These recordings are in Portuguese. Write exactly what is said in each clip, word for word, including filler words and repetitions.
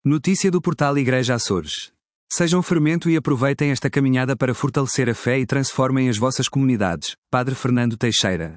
Notícia do portal Igreja Açores. Sejam fermento e aproveitem esta caminhada para fortalecer a fé e transformem as vossas comunidades. Padre Fernando Teixeira.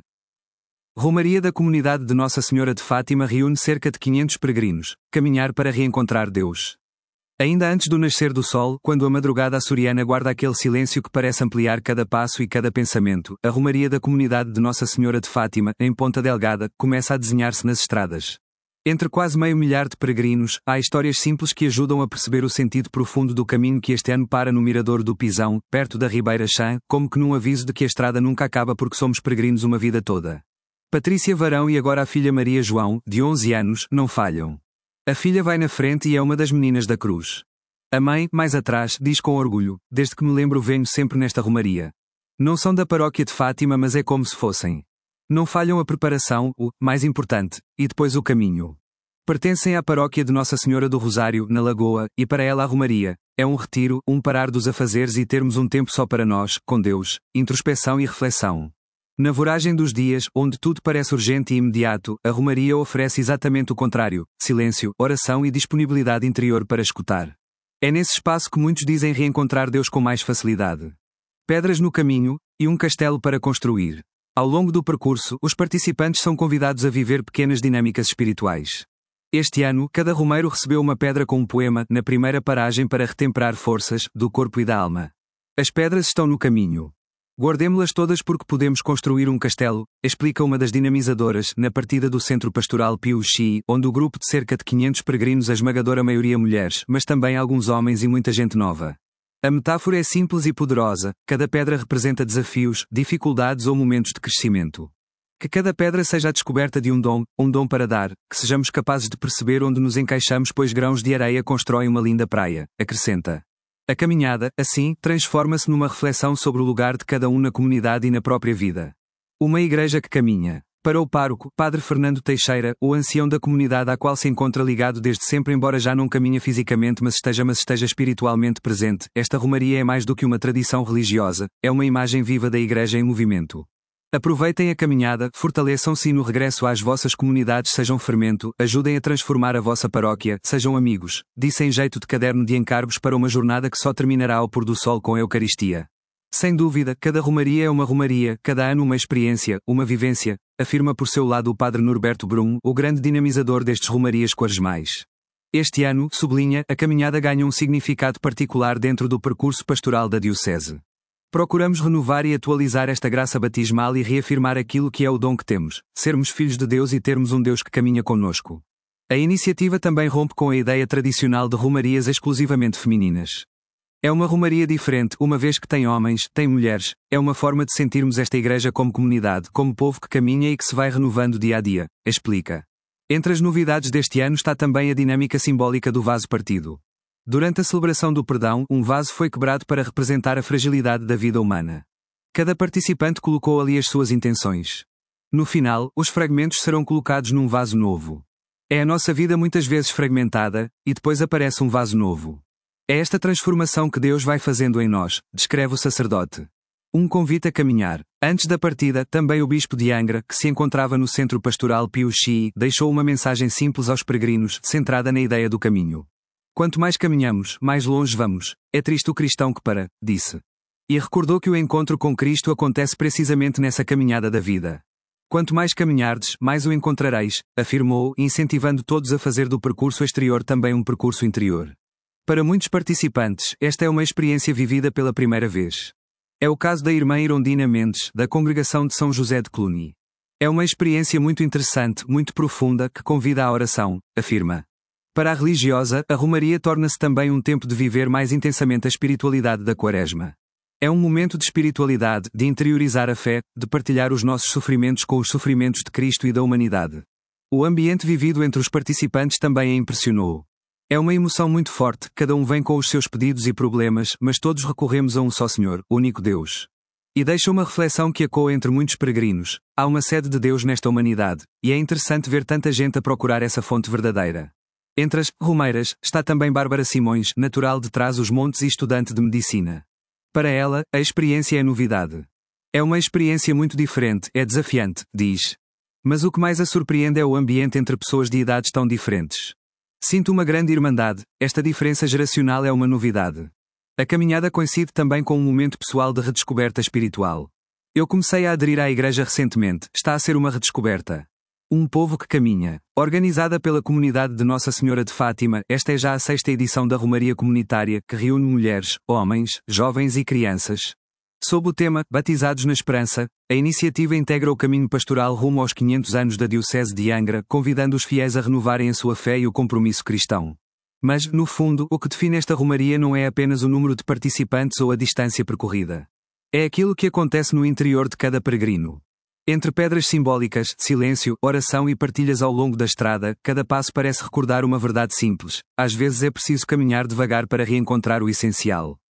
Romaria da Comunidade de Nossa Senhora de Fátima reúne cerca de quinhentos peregrinos. Caminhar para reencontrar Deus. Ainda antes do nascer do sol, quando a madrugada açoriana guarda aquele silêncio que parece ampliar cada passo e cada pensamento, a Romaria da Comunidade de Nossa Senhora de Fátima, em Ponta Delgada, começa a desenhar-se nas estradas. Entre quase meio milhar de peregrinos, há histórias simples que ajudam a perceber o sentido profundo do caminho que este ano para no Mirador do Pisão, perto da Ribeira Chã, como que num aviso de que a estrada nunca acaba porque somos peregrinos uma vida toda. Patrícia Varão e agora a filha Maria João, de onze anos, não falham. A filha vai na frente e é uma das meninas da cruz. A mãe, mais atrás, diz com orgulho: desde que me lembro venho sempre nesta romaria. Não são da paróquia de Fátima, mas é como se fossem. Não falham a preparação, o mais importante, e depois o caminho. Pertencem à paróquia de Nossa Senhora do Rosário, na Lagoa, e para ela a romaria é um retiro, um parar dos afazeres e termos um tempo só para nós, com Deus, introspeção e reflexão. Na voragem dos dias, onde tudo parece urgente e imediato, a romaria oferece exatamente o contrário: silêncio, oração e disponibilidade interior para escutar. É nesse espaço que muitos dizem reencontrar Deus com mais facilidade. Pedras no caminho, e um castelo para construir. Ao longo do percurso, os participantes são convidados a viver pequenas dinâmicas espirituais. Este ano, cada romeiro recebeu uma pedra com um poema, na primeira paragem para retemperar forças, do corpo e da alma. As pedras estão no caminho. Guardemo-las todas porque podemos construir um castelo, explica uma das dinamizadoras, na partida do Centro Pastoral Pio Xi, onde o grupo de cerca de quinhentos peregrinos, a esmagadora maioria mulheres, mas também alguns homens e muita gente nova. A metáfora é simples e poderosa, cada pedra representa desafios, dificuldades ou momentos de crescimento. Que cada pedra seja a descoberta de um dom, um dom para dar, que sejamos capazes de perceber onde nos encaixamos, pois grãos de areia constroem uma linda praia, acrescenta. A caminhada, assim, transforma-se numa reflexão sobre o lugar de cada um na comunidade e na própria vida. Uma igreja que caminha. Para o pároco, Padre Fernando Teixeira, o ancião da comunidade à qual se encontra ligado desde sempre, embora já não caminhe fisicamente mas esteja mas esteja espiritualmente presente, esta romaria é mais do que uma tradição religiosa, é uma imagem viva da igreja em movimento. Aproveitem a caminhada, fortaleçam-se e no regresso às vossas comunidades sejam fermento, ajudem a transformar a vossa paróquia, sejam amigos, disse em jeito de caderno de encargos para uma jornada que só terminará ao pôr do sol com a Eucaristia. Sem dúvida, cada romaria é uma romaria, cada ano uma experiência, uma vivência, afirma por seu lado o Padre Norberto Brum, o grande dinamizador destes romarias quaresmais. Este ano, sublinha, a caminhada ganha um significado particular dentro do percurso pastoral da Diocese. Procuramos renovar e atualizar esta graça batismal e reafirmar aquilo que é o dom que temos, sermos filhos de Deus e termos um Deus que caminha conosco. A iniciativa também rompe com a ideia tradicional de romarias exclusivamente femininas. É uma romaria diferente, uma vez que tem homens, tem mulheres, é uma forma de sentirmos esta igreja como comunidade, como povo que caminha e que se vai renovando dia a dia, explica. Entre as novidades deste ano está também a dinâmica simbólica do vaso partido. Durante a celebração do perdão, um vaso foi quebrado para representar a fragilidade da vida humana. Cada participante colocou ali as suas intenções. No final, os fragmentos serão colocados num vaso novo. É a nossa vida muitas vezes fragmentada, e depois aparece um vaso novo. É esta transformação que Deus vai fazendo em nós, descreve o sacerdote. Um convite a caminhar. Antes da partida, também o bispo de Angra, que se encontrava no Centro Pastoral Pio Xi, deixou uma mensagem simples aos peregrinos, centrada na ideia do caminho. Quanto mais caminhamos, mais longe vamos. É triste o cristão que para, disse. E recordou que o encontro com Cristo acontece precisamente nessa caminhada da vida. Quanto mais caminhardes, mais o encontrareis, afirmou, incentivando todos a fazer do percurso exterior também um percurso interior. Para muitos participantes, esta é uma experiência vivida pela primeira vez. É o caso da irmã Irondina Mendes, da Congregação de São José de Cluny. É uma experiência muito interessante, muito profunda, que convida à oração, afirma. Para a religiosa, a romaria torna-se também um tempo de viver mais intensamente a espiritualidade da Quaresma. É um momento de espiritualidade, de interiorizar a fé, de partilhar os nossos sofrimentos com os sofrimentos de Cristo e da humanidade. O ambiente vivido entre os participantes também a impressionou. É uma emoção muito forte, cada um vem com os seus pedidos e problemas, mas todos recorremos a um só Senhor, único Deus. E deixa uma reflexão que ecoa entre muitos peregrinos: há uma sede de Deus nesta humanidade, e é interessante ver tanta gente a procurar essa fonte verdadeira. Entre as romeiras, está também Bárbara Simões, natural de Trás-os-Montes e estudante de medicina. Para ela, a experiência é novidade. É uma experiência muito diferente, é desafiante, diz. Mas o que mais a surpreende é o ambiente entre pessoas de idades tão diferentes. Sinto uma grande irmandade, esta diferença geracional é uma novidade. A caminhada coincide também com um momento pessoal de redescoberta espiritual. Eu comecei a aderir à igreja recentemente, está a ser uma redescoberta. Um povo que caminha. Organizada pela comunidade de Nossa Senhora de Fátima, esta é já a sexta edição da Romaria Comunitária, que reúne mulheres, homens, jovens e crianças. Sob o tema Batizados na Esperança, a iniciativa integra o caminho pastoral rumo aos quinhentos anos da Diocese de Angra, convidando os fiéis a renovarem a sua fé e o compromisso cristão. Mas, no fundo, o que define esta romaria não é apenas o número de participantes ou a distância percorrida. É aquilo que acontece no interior de cada peregrino. Entre pedras simbólicas, silêncio, oração e partilhas ao longo da estrada, cada passo parece recordar uma verdade simples. Às vezes é preciso caminhar devagar para reencontrar o essencial.